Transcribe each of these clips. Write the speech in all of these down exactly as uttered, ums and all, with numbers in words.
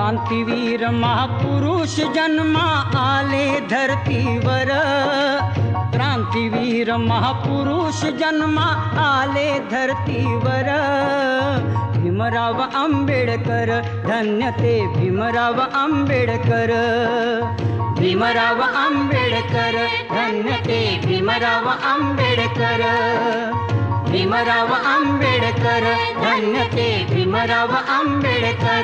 क्रांतीवीर महापुरुष जन्मा आले धरतीवर, क्रांतीवीर महापुरुष जन्मा आले धरतीवर। भीमराव आंबेडकर धन्य ते भीमराव आंबेडकर, भीमराव आंबेडकर धन्य ते भीमराव आंबेडकर, भीमराव आंबेडकर धन्य ते भीमराव आंबेडकर।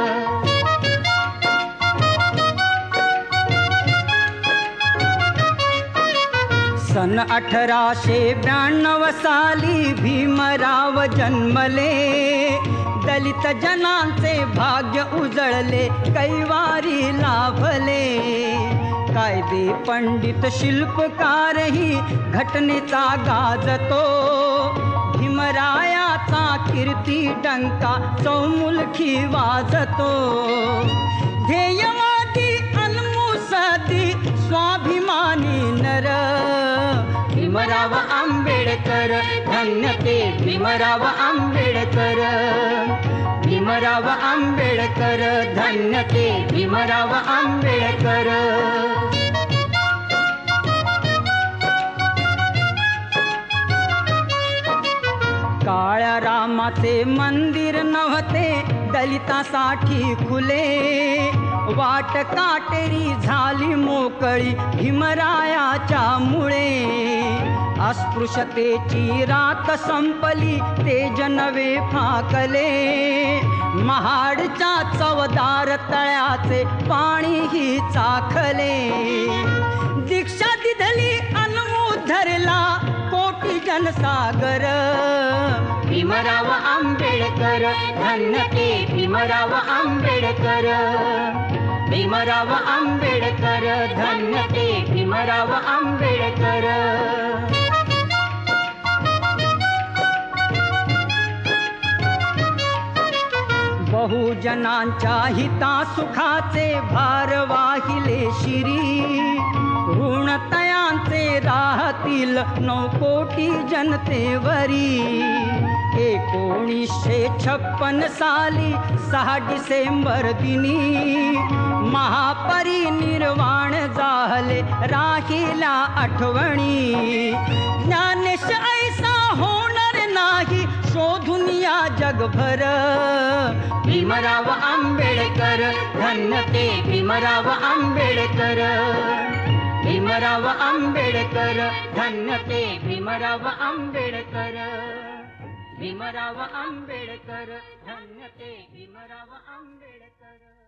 सन अठराशे ब्याण्णव साली भीमराव जन्मले, दलित जनांचे भाग्य उजळले कैवारी लाभले। कायदे पंडित शिल्पकारही घटनेचा गाजतो, भीमरायाचा कीर्ती डंका चौमुलखी वाजतो। ध्येयवादी अनमुसदी स्वाभिमानी नर, भीमराव आंबेडकर धन्य ते भीमराव आंबेडकर, भीमराव आंबेडकर धन्य ते भीमराव आंबेडकर। काळ्या रामाचे मंदिर नव्हते दलितासाठी खुले, वाट काटेरी झाली मोकळी भीमरायाच्या मुळे। अस्पृश्यतेची रात संपली तेज नवे फाकले, महाडच्या चवदार तळ्याचे पाणीही चाखले। दीक्षा दिधली अनमू धरला कोटी जनसागर, भीमराव आंबेडकर धन्य ते भीमराव आंबेडकर, भीमराव आंबेडकर धन्य ते भीमराव आंबेडकर। बहुजनांच्या हितासुखाचे भार वाहिले शिरी, ऋणतयांचे राहतील नऊ कोटी जनतेवरी। एकोणीसशे छप्पन साली सहा डिसेंबर दिनी, महापरिनिर्वाण झाले राहिल्या आठवणी। ज्ञानेश ऐसा होणार नाही शोधून या जगभर, भीमराव आंबेडकर धन्य ते भीमराव आंबेडकर, भीमराव आंबेडकर धन्य ते भीमराव आंबेडकर, भीमराव आंबेडकर धन्य ते भीमराव आंबेडकर।